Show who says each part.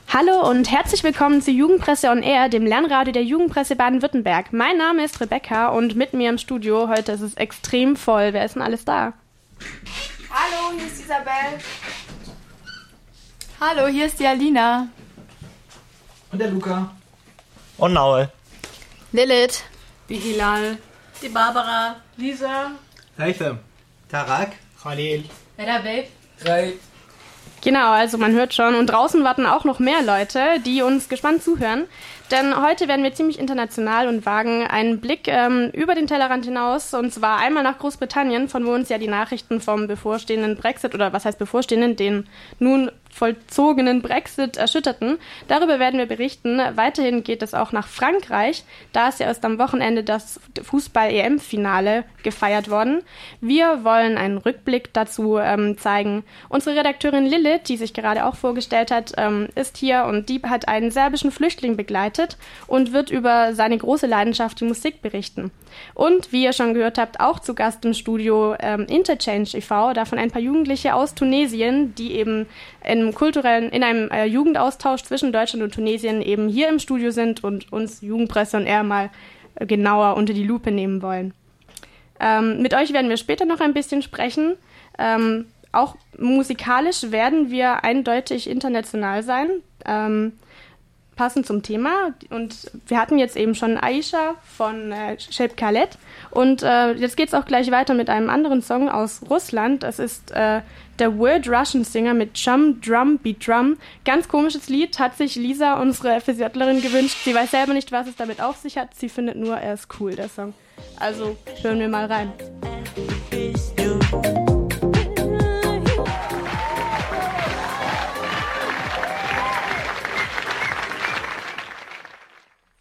Speaker 1: Hallo und herzlich willkommen zu Jugendpresse on Air, dem Lernradio der Jugendpresse Baden-Württemberg. Mein Name ist Rebecca und mit mir im Studio heute ist es extrem voll. Wer ist denn alles da?
Speaker 2: Hallo, hier ist Isabel.
Speaker 3: Hallo, hier ist die Alina.
Speaker 4: Und der Luca.
Speaker 5: Und Naul.
Speaker 3: Lilith.
Speaker 6: Die Hilal.
Speaker 7: Die Barbara.
Speaker 6: Lisa.
Speaker 4: Reife.
Speaker 5: Tarak.
Speaker 4: Khalil.
Speaker 7: Wer Babe?
Speaker 4: Reit.
Speaker 1: Genau, also man hört schon. Und draußen warten auch noch mehr Leute, die uns gespannt zuhören. Denn heute werden wir ziemlich international und wagen einen Blick über den Tellerrand hinaus. Und zwar einmal nach Großbritannien, von wo uns ja die Nachrichten vom bevorstehenden Brexit, oder was heißt bevorstehenden, den nun vollzogenen Brexit erschütterten. Darüber werden wir berichten. Weiterhin geht es auch nach Frankreich. Da ist ja erst am Wochenende das Fußball-EM-Finale gefeiert worden. Wir wollen einen Rückblick dazu zeigen. Unsere Redakteurin Lilith, die sich gerade auch vorgestellt hat, ist hier und die hat einen serbischen Flüchtling begleitet und wird über seine große Leidenschaft, die Musik, berichten. Und wie ihr schon gehört habt, auch zu Gast im Studio Interchange e.V., davon ein paar Jugendliche aus Tunesien, die eben in einem Jugendaustausch zwischen Deutschland und Tunesien eben hier im Studio sind und uns Jugendpresse und eher mal genauer unter die Lupe nehmen wollen. Mit euch werden wir später noch ein bisschen sprechen. Auch musikalisch werden wir eindeutig international sein, passend zum Thema. Und wir hatten jetzt eben schon Aisha von Shape Khaled. Und jetzt geht es auch gleich weiter mit einem anderen Song aus Russland. Das ist der World Russian Singer mit Chum Drum Beat Drum. Ganz komisches Lied, hat sich Lisa, unsere FSJlerin, gewünscht. Sie weiß selber nicht, was es damit auf sich hat. Sie findet nur, er ist cool, der Song. Also hören wir mal rein.